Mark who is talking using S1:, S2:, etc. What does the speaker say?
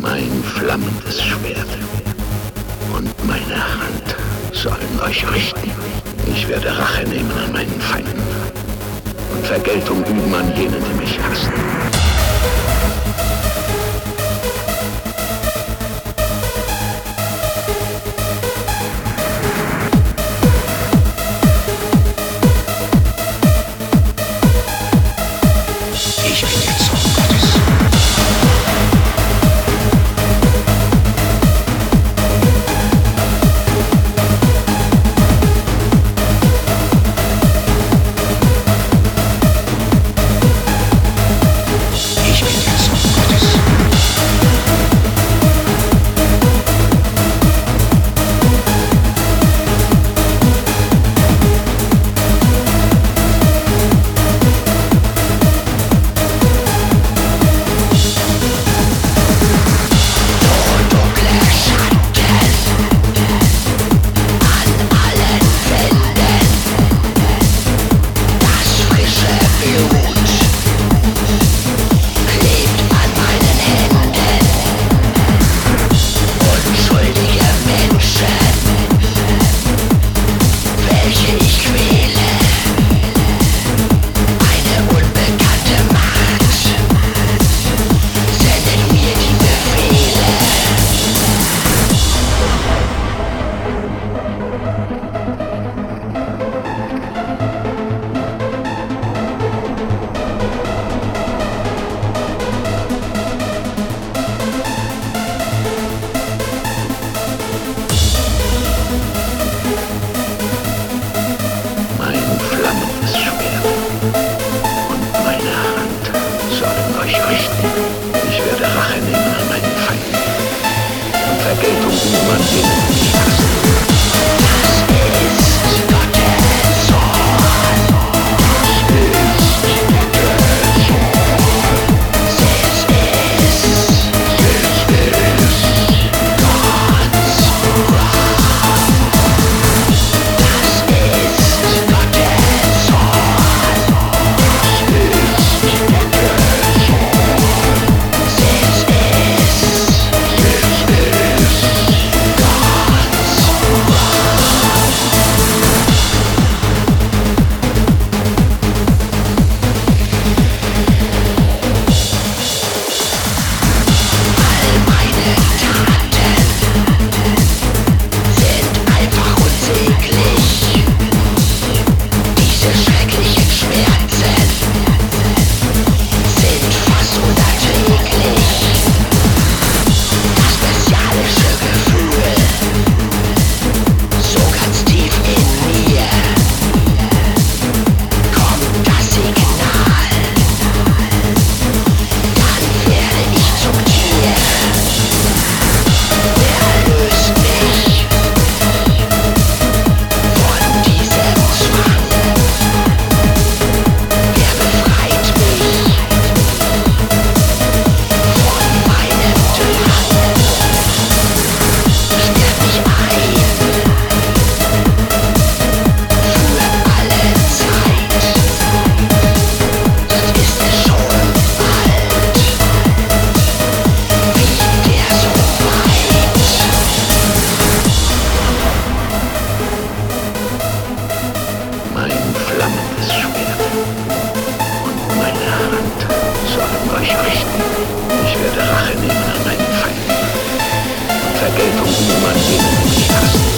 S1: Mein flammendes Schwert und meine Hand sollen euch richten. Ich werde Rache nehmen an meinen Feinden und Vergeltung üben an jenen, die mich hassen. Ich bin der Sohn Gottes. Ich werde Rache nehmen an meinen Feinden und Vergeltung üben an jenen, die mich hassen. Das ist Gottes Sohn. Das ist Gottes Sohn. This is God's wrath. Das ist Gottes Sohn. Flammendes Schwert und meine Hand sollen euch richten. Ich werde Rache nehmen an meinen Feinden und Vergeltung üben an jenen, die mich hassen.